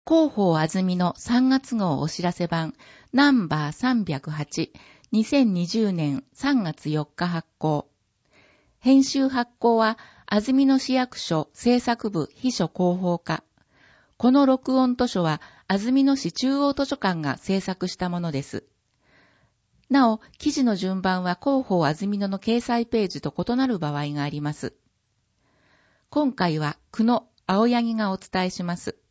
広報あずみの3月号お知らせ版ナンバー308、2020年3月4日発行。編集発行はあずみの市役所制作部秘書広報課。この録音図書はあずみの市中央図書館が制作したものです。なお、記事の順番は広報あずみの掲載ページと異なる場合があります。今回は久野青柳がお伝えします。